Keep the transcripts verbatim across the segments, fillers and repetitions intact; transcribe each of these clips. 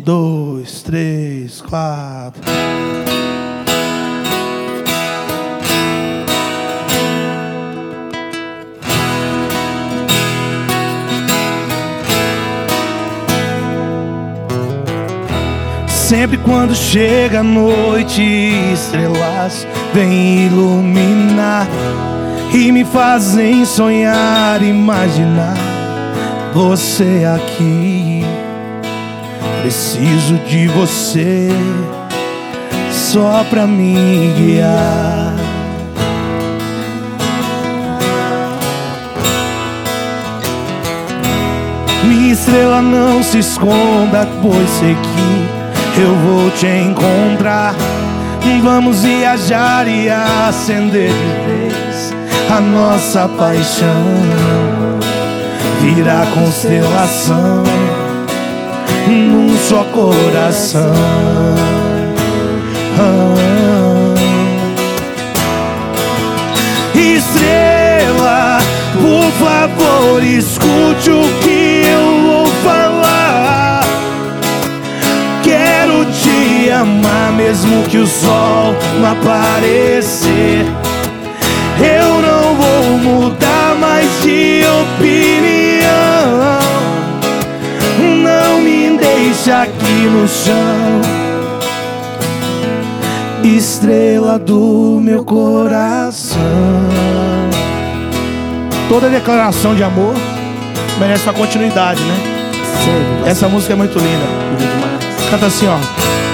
dois, três, quatro. Sempre quando chega a noite, estrelas vêm iluminar e me fazem sonhar, imaginar você aqui. Preciso de você só pra me guiar. Minha estrela, não se esconda, pois sei que eu vou te encontrar. Vamos viajar e acender de vez a nossa paixão. Virar constelação num só coração. ah. Estrela, por favor, escute o que eu vou falar. Quero te amar mesmo que o sol não aparecer. Eu não vou mudar mais de opinião. Não me deixa aqui no chão. Estrela do meu coração. Toda declaração de amor merece uma continuidade, né? Sim, essa música é muito linda. Canta assim, ó.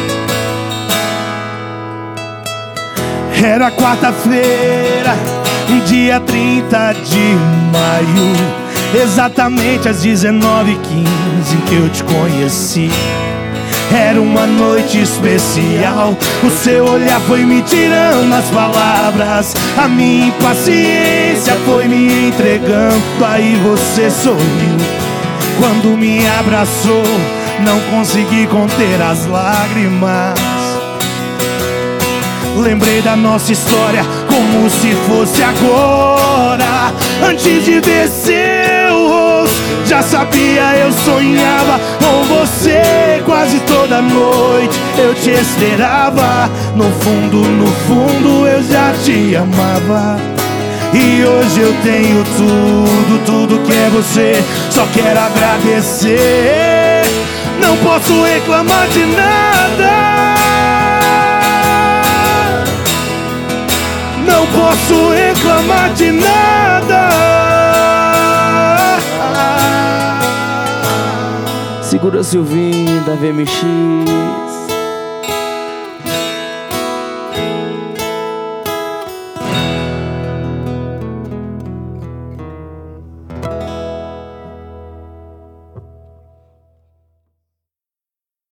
Era quarta-feira, dia trinta de maio, exatamente às dezenove e quinze em que eu te conheci. Era uma noite especial, o seu olhar foi me tirando as palavras, a minha impaciência foi me entregando. Aí você sorriu quando me abraçou, não consegui conter as lágrimas. Lembrei da nossa história como se fosse agora. Antes de ver seu rosto, já sabia, eu sonhava com você. Quase toda noite eu te esperava. No fundo, no fundo eu já te amava. E hoje eu tenho tudo, tudo que é você. Só quero agradecer. Não posso reclamar de nada. Não posso reclamar de nada. Segura Silvinho da V M X.